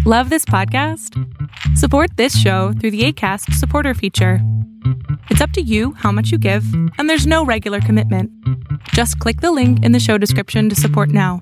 Love this podcast? Support this show through the Acast supporter feature. It's up to you how much you give, and there's no regular commitment. Just click the link in the show description to support now.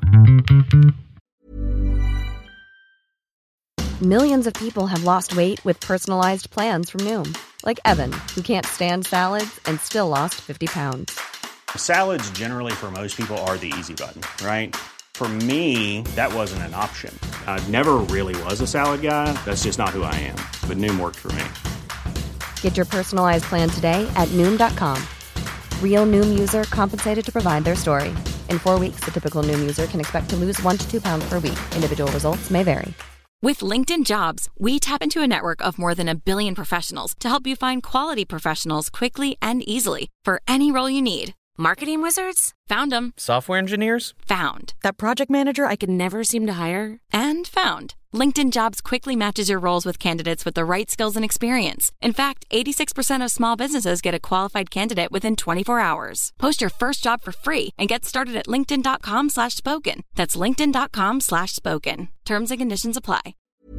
Millions of people have lost weight with personalized plans from Noom. Like Evan, who can't stand salads and still lost 50 pounds. Salads generally for most people are the easy button, right? For me, that wasn't an option. I never really was a salad guy. That's just not who I am. But Noom worked for me. Get your personalized plan today at Noom.com. Real Noom user compensated to provide their story. In 4 weeks, the typical Noom user can expect to lose 1 to 2 pounds per week. Individual results may vary. With LinkedIn Jobs, we tap into a network of more than 1 billion professionals to help you find quality professionals quickly and easily for any role you need. Marketing wizards? Found them. Software engineers? Found. That project manager I could never seem to hire? And found. LinkedIn Jobs quickly matches your roles with candidates with the right skills and experience. In fact, 86% of small businesses get a qualified candidate within 24 hours. Post your first job for free and get started at linkedin.com/spoken. That's linkedin.com/spoken. Terms and conditions apply.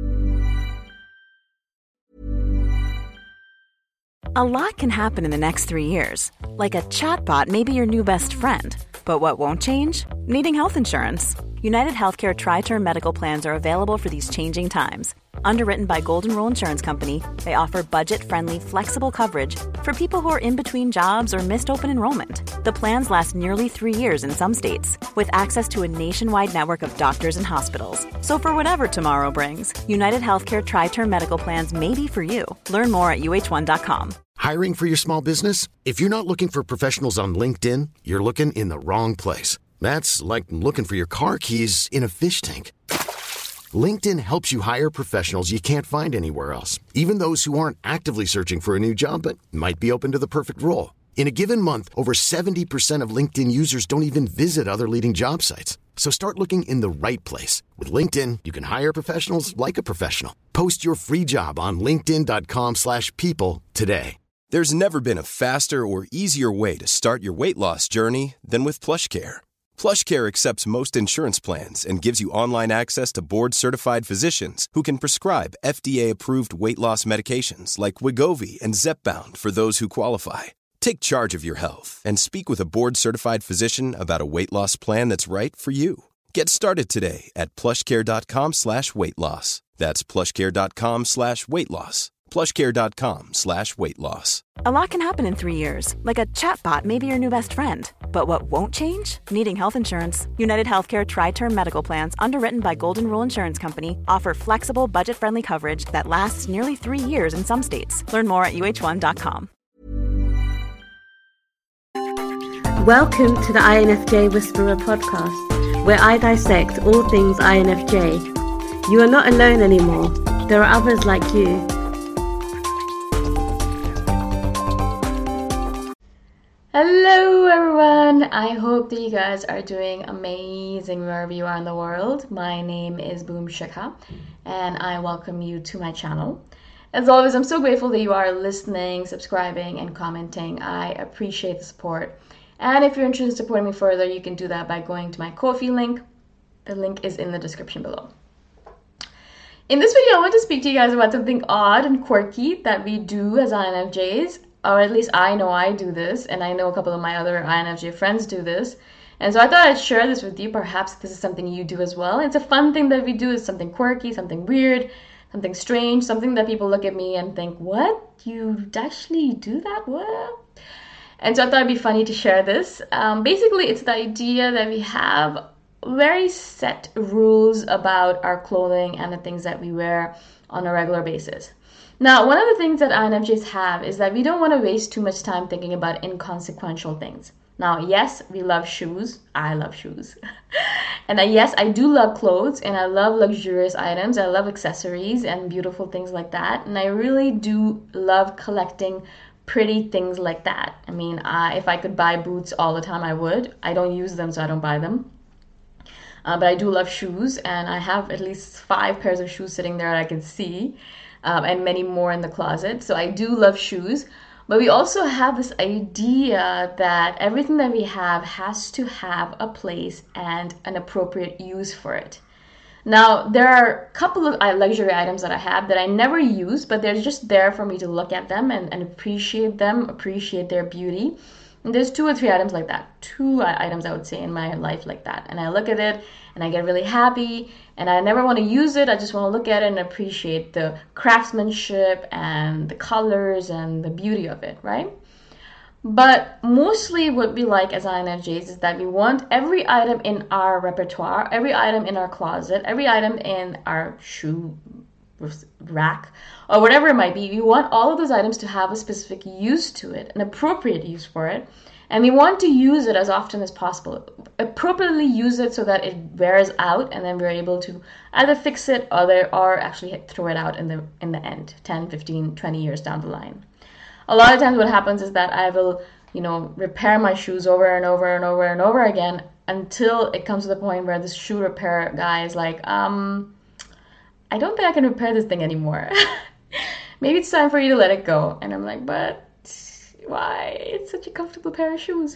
A lot can happen in the next 3 years. Like a chatbot may be your new best friend. But what won't change? Needing health insurance. United Healthcare Tri-Term Medical Plans are available for these changing times. Underwritten by Golden Rule Insurance Company, they offer budget-friendly, flexible coverage for people who are in between jobs or missed open enrollment. The plans last nearly 3 years in some states, with access to a nationwide network of doctors and hospitals. So for whatever tomorrow brings, United Healthcare Tri-Term Medical Plans may be for you. Learn more at uh1.com. Hiring for your small business? If you're not looking for professionals on LinkedIn, you're looking in the wrong place. That's like looking for your car keys in a fish tank. LinkedIn helps you hire professionals you can't find anywhere else, even those who aren't actively searching for a new job but might be open to the perfect role. In a given month, over 70% of LinkedIn users don't even visit other leading job sites. So start looking in the right place. With LinkedIn, you can hire professionals like a professional. Post your free job on linkedin.com/people today. There's never been a faster or easier way to start your weight loss journey than with PlushCare. PlushCare accepts most insurance plans and gives you online access to board-certified physicians who can prescribe FDA-approved weight loss medications like Wegovy and Zepbound for those who qualify. Take charge of your health and speak with a board-certified physician about a weight loss plan that's right for you. Get started today at plushcare.com/weight loss. That's plushcare.com/weight loss. plushcare.com/weight loss. A lot can happen in 3 years, like a chatbot may be your new best friend. But what won't change? Needing health insurance. United Healthcare Tri-Term Medical Plans, underwritten by Golden Rule Insurance Company, offer flexible, budget-friendly coverage that lasts nearly 3 years in some states. Learn more at uh1.com. Welcome to the INFJ Whisperer podcast, where I dissect all things INFJ. You are not alone anymore. There are others like you. Hello everyone, I hope that you guys are doing amazing wherever you are in the world. My name is Boom Shikha and I welcome you to my channel. As always, I'm so grateful that you are listening, subscribing and commenting. I appreciate the support. And if you're interested in supporting me further, you can do that by going to my Ko-fi link. The link is in the description below. In this video, I want to speak to you guys about something odd and quirky that we do as INFJs. Or at least I know I do this, and I know a couple of my other INFJ friends do this. And so I thought I'd share this with you. Perhaps this is something you do as well. It's a fun thing that we do. It's something quirky, something weird, something strange, something that people look at me and think, what? You actually do that? What? And so I thought it'd be funny to share this. Basically, it's the idea that we have very set rules about our clothing and the things that we wear on a regular basis. Now, one of the things that INFJs have is that we don't want to waste too much time thinking about inconsequential things. Now, yes, we love shoes. I love shoes. And yes, I do love clothes and I love luxurious items. I love accessories and beautiful things like that. And I really do love collecting pretty things like that. I mean, if I could buy boots all the time, I would. I don't use them, so I don't buy them. But I do love shoes, and I have at least 5 pairs of shoes sitting there that I can see. And many more in the closet. So I do love shoes. But we also have this idea that everything that we have has to have a place and an appropriate use for it. Now, there are a couple of luxury items that I have that I never use, but they're just there for me to look at them and appreciate them, appreciate their beauty. And there's 2 or 3 items like that, 2 items I would say in my life like that. And I look at it and I get really happy, and I never want to use it. I just want to look at it and appreciate the craftsmanship and the colors and the beauty of it, right? But mostly what we like as INFJs is that we want every item in our repertoire, every item in our closet, every item in our shoe rack, or whatever it might be. We want all of those items to have a specific use to it, an appropriate use for it. And we want to use it as often as possible. Appropriately use it so that it wears out, and then we're able to either fix it or actually throw it out in the end, 10, 15, 20 years down the line. A lot of times what happens is that I will, repair my shoes over and over and over and over again until it comes to the point where this shoe repair guy is like, I don't think I can repair this thing anymore. Maybe it's time for you to let it go. And I'm like, but why? It's such a comfortable pair of shoes.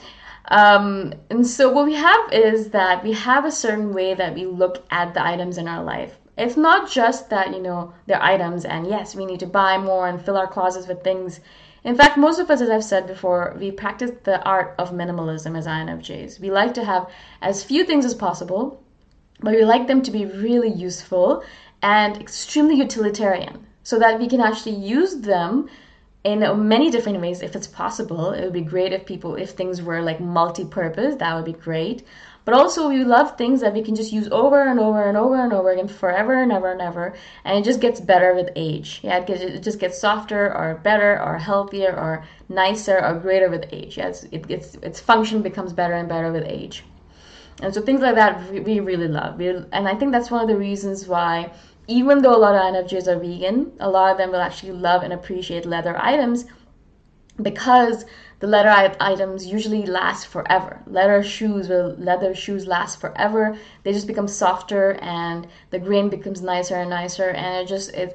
And so what we have is that we have a certain way that we look at the items in our life. It's not just that, they're items and yes, we need to buy more and fill our closets with things. In fact, most of us, as I've said before, we practice the art of minimalism as INFJs. We like to have as few things as possible, but we like them to be really useful and extremely utilitarian so that we can actually use them in many different ways if it's possible. It would be great if things were like multi-purpose, that would be great. But also we love things that we can just use over and over and over and over again forever and ever and ever, and it just gets better with age. Yeah, it just gets softer or better or healthier or nicer or greater with age. Yeah, its function becomes better and better with age. And so things like that we really love. And I think that's one of the reasons why, even though a lot of INFJs are vegan, a lot of them will actually love and appreciate leather items, because the leather items usually last forever. Leather shoes last forever. They just become softer and the grain becomes nicer and nicer, and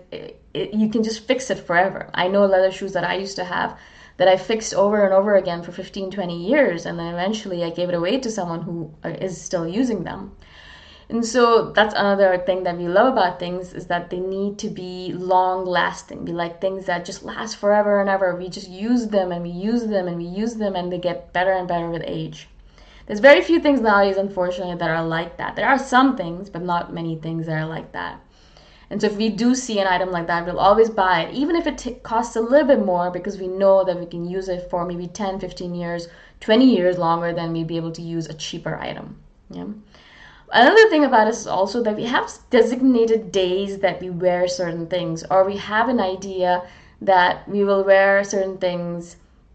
you can just fix it forever. I know leather shoes that I used to have that I fixed over and over again for 15, 20 years, and then eventually I gave it away to someone who is still using them. And so that's another thing that we love about things, is that they need to be long lasting. We like things that just last forever and ever. We just use them and we use them and we use them, and they get better and better with age. There's very few things nowadays, unfortunately, that are like that. There are some things, but not many things that are like that. And so if we do see an item like that, we'll always buy it, even if it costs a little bit more, because we know that we can use it for maybe 10, 15 years, 20 years longer than we'd be able to use a cheaper item. Yeah. Another thing about us is also that we have designated days that we wear certain things, or we have an idea that we will wear certain things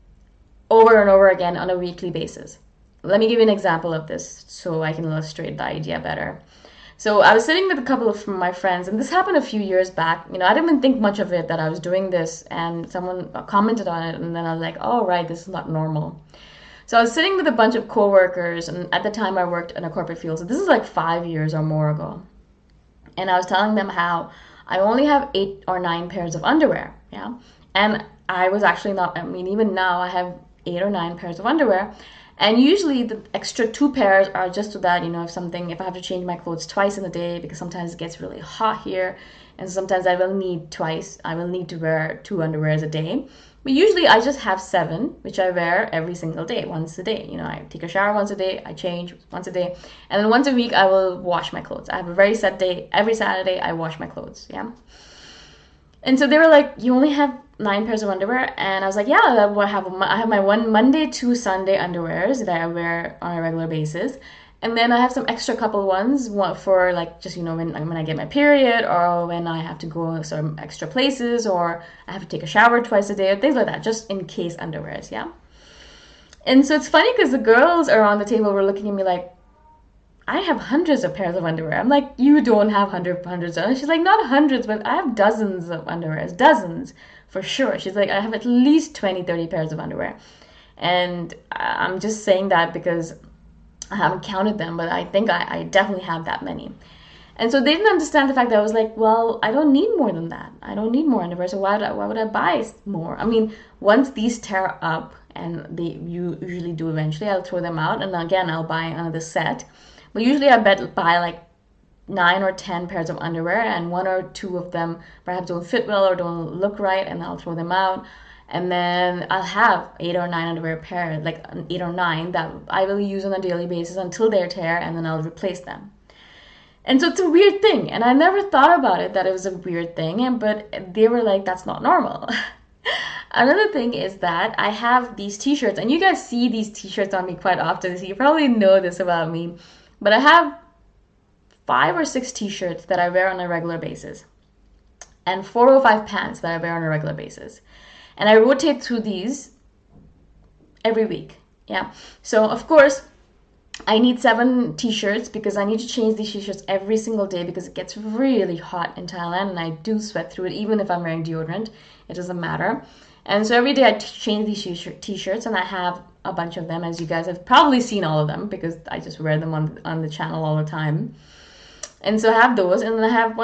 over and over again on a weekly basis. Let me give you an example of this so I can illustrate the idea better. So I was sitting with a couple of my friends, and this happened a few years back. I didn't even think much of it that I was doing this, and someone commented on it, and then I was like, oh, right, this is not normal. So I was sitting with a bunch of coworkers, and at the time I worked in a corporate field. So this is like 5 years or more ago. And I was telling them how I only have 8 or 9 pairs of underwear. Yeah. And I was actually not, even now I have 8 or 9 pairs of underwear. And usually the extra 2 pairs are just so that, if I have to change my clothes twice in a day, because sometimes it gets really hot here. And sometimes I will need to wear 2 underwears a day. But usually I just have 7, which I wear every single day, once a day. I take a shower once a day, I change once a day, and then once a week I will wash my clothes. I have a very set day. Every Saturday I wash my clothes, yeah? And so they were like, you only have 9 pairs of underwear? And I was like, yeah, I have my one Monday to Sunday underwears that I wear on a regular basis. And then I have some extra couple ones for when I get my period, or when I have to go some extra places, or I have to take a shower twice a day, or things like that, just in case underwears, yeah? And so it's funny because the girls around the table were looking at me like, I have hundreds of pairs of underwear. I'm like, you don't have hundreds. And she's like, not hundreds, but I have dozens of underwears, dozens for sure. She's like, I have at least 20, 30 pairs of underwear. And I'm just saying that because I haven't counted them, but I think I definitely have that many. And so they didn't understand the fact that I was like, well, I don't need more than that. I don't need more underwear, so why would I buy more? Once these tear up, and they usually do eventually, I'll throw them out, and again, I'll buy another set. But usually I buy like 9 or 10 pairs of underwear, and 1 or 2 of them perhaps don't fit well or don't look right, and I'll throw them out. And then I'll have 8 or 9 underwear pair, like 8 or 9 that I will use on a daily basis until they tear, and then I'll replace them. And so it's a weird thing, and I never thought about it that it was a weird thing, but they were like, that's not normal. Another thing is that I have these t-shirts, and you guys see these t-shirts on me quite often, so you probably know this about me, but I have 5 or 6 t-shirts that I wear on a regular basis, and 4 or 5 pants that I wear on a regular basis. And I rotate through these every week. Yeah. So of course, I need 7 t-shirts because I need to change these t-shirts every single day because it gets really hot in Thailand and I do sweat through it even if I'm wearing deodorant. It doesn't matter. And so every day I change these t-shirts, and I have a bunch of them, as you guys have probably seen all of them because I just wear them on the channel all the time. And so I have those, and then I have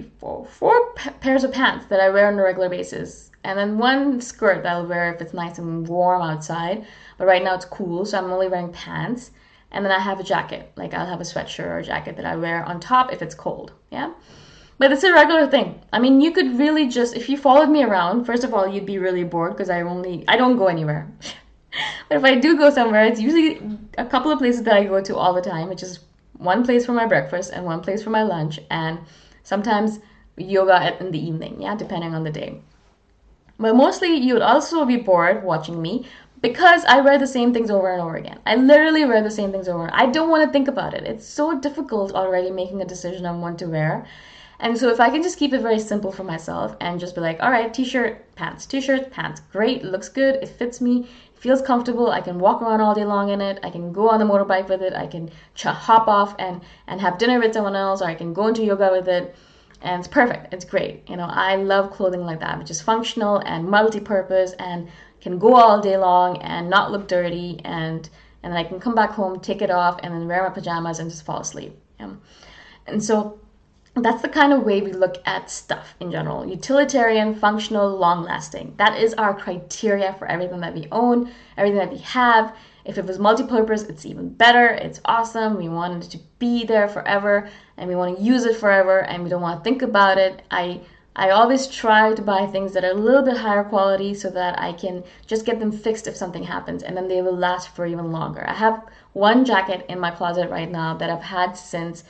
4 pairs of pants that I wear on a regular basis. And then 1 skirt that I'll wear if it's nice and warm outside. But right now it's cool, so I'm only wearing pants. And then I have a jacket, like I'll have a sweatshirt or a jacket that I wear on top if it's cold, yeah? But it's a regular thing. I mean, you could really just, if you followed me around, first of all, you'd be really bored because I don't go anywhere. But if I do go somewhere, it's usually a couple of places that I go to all the time, which is 1 place for my breakfast and 1 place for my lunch, and sometimes yoga in the evening, yeah, depending on the day. But mostly you would also be bored watching me because I wear the same things over and over again. I literally wear the same things over. I don't want to think about it. It's so difficult already making a decision on what to wear. And so if I can just keep it very simple for myself and just be like, all right, t-shirt, pants, great, looks good, it fits me, it feels comfortable, I can walk around all day long in it, I can go on the motorbike with it, I can hop off and have dinner with someone else, or I can go into yoga with it. And it's perfect. It's great. You know, I love clothing like that, which is functional and multi-purpose and can go all day long and not look dirty. And I can come back home, take it off, and then wear my pajamas and just fall asleep. And so that's the kind of way we look at stuff in general. Utilitarian, functional, long-lasting. That is our criteria for everything that we own, everything that we have. If it was multi-purpose, it's even better. It's awesome. We want it to be there forever, and we want to use it forever, and we don't want to think about it. I always try to buy things that are a little bit higher quality so that I can just get them fixed if something happens, and then they will last for even longer. I have 1 jacket in my closet right now that I've had since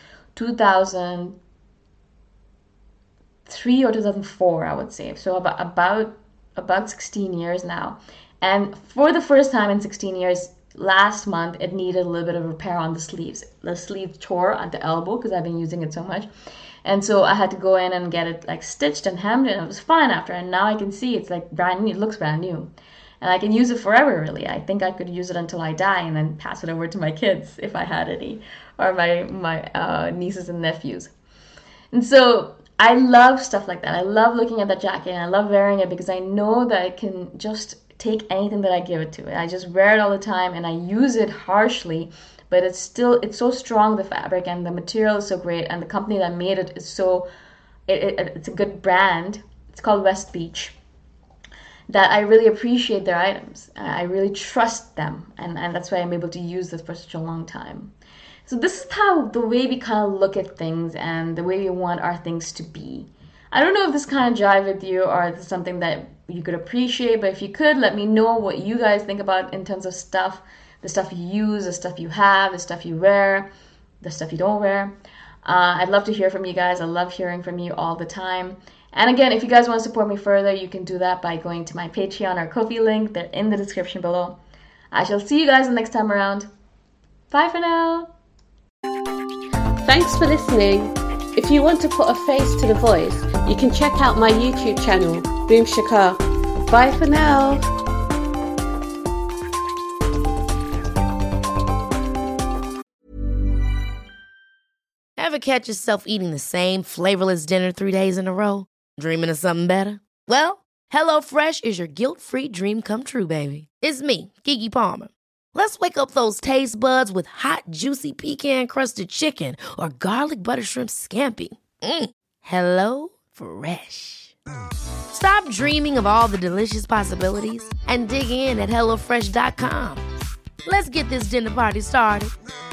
2003 or 2004, I would say. So about 16 years now. And for the first time in 16 years, last month, it needed a little bit of repair on the sleeves. The sleeve tore at the elbow because I've been using it so much. And so I had to go in and get it like stitched and hemmed, and it was fine after. And now I can see it's like brand new. It looks brand new. And I can use it forever, really. I think I could use it until I die and then pass it over to my kids if I had any, or my nieces and nephews. And so I love stuff like that. I love looking at that jacket, and I love wearing it because I know that I can just take anything that I give it to. I just wear it all the time, and I use it harshly, but it's so strong, the fabric, and the material is so great, and the company that made it is it's a good brand. It's called West Beach, that I really appreciate their items. I really trust them, and that's why I'm able to use this for such a long time. So this is how the way we kind of look at things and the way we want our things to be. I don't know if this kind of jive with you or if it's something that you could appreciate, but if you could, let me know what you guys think about in terms of stuff, the stuff you use, the stuff you have, the stuff you wear, the stuff you don't wear. I'd love to hear from you guys. I love hearing from you all the time. And again, if you guys want to support me further, you can do that by going to my Patreon or Ko-fi link. They're in the description below. I shall see you guys the next time around. Bye for now. Thanks for listening. If you want to put a face to the voice, you can check out my YouTube channel, Boom Shikha. Bye for now. Ever catch yourself eating the same flavorless dinner 3 days in a row? Dreaming of something better? Well, HelloFresh is your guilt-free dream come true, baby. It's me, Keke Palmer. Let's wake up those taste buds with hot, juicy pecan-crusted chicken or garlic butter shrimp scampi. Hello Fresh. Stop dreaming of all the delicious possibilities and dig in at HelloFresh.com. Let's get this dinner party started.